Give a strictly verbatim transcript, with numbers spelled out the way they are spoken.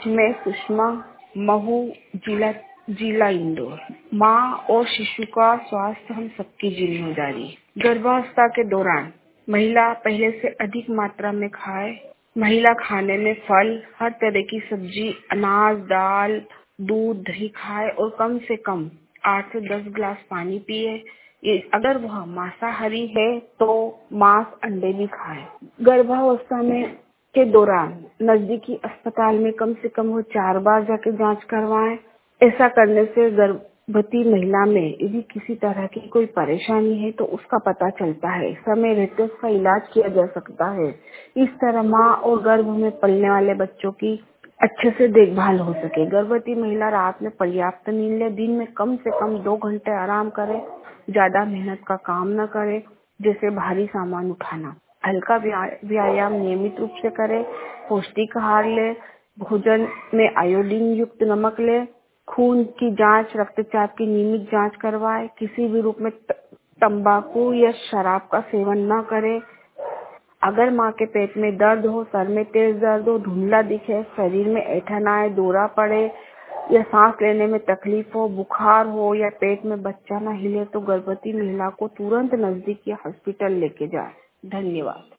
मैं सुषमा, महू, जिला जिला इंदौर। माँ और शिशु का स्वास्थ्य हम सबकी जिम्मेदारी। गर्भावस्था के दौरान महिला पहले से अधिक मात्रा में खाए। महिला खाने में फल, हर तरह की सब्जी, अनाज, दाल, दूध, दही खाए और कम से कम आठ से दस गिलास पानी पिए। ये अगर वह मांसाहारी है तो मांस, अंडे भी खाए। गर्भावस्था में के दौरान नजदीकी अस्पताल में कम से कम वो चार बार जाके जांच करवाएं। ऐसा करने से गर्भवती महिला में यदि किसी तरह की कोई परेशानी है तो उसका पता चलता है, समय रहते उसका इलाज किया जा सकता है। इस तरह माँ और गर्भ में पलने वाले बच्चों की अच्छे से देखभाल हो सके। गर्भवती महिला रात में पर्याप्त नींद ले, दिन में कम से कम दो घंटे आराम करे, ज्यादा मेहनत का काम न करे, जैसे भारी सामान उठाना। हल्का व्यायाम नियमित रूप से करे, पौष्टिक आहार ले, भोजन में आयोडीन युक्त नमक ले, खून की जांच, रक्तचाप की नियमित जांच करवाए, किसी भी रूप में तंबाकू या शराब का सेवन न करे। अगर माँ के पेट में दर्द हो, सर में तेज दर्द हो, धुंधला दिखे, शरीर में ऐंठन आए, दौरा पड़े या सांस लेने में तकलीफ हो, बुखार हो या पेट में बच्चा न हिले तो गर्भवती महिला को तुरंत नजदीकी हॉस्पिटल लेके जाए। धन्यवाद।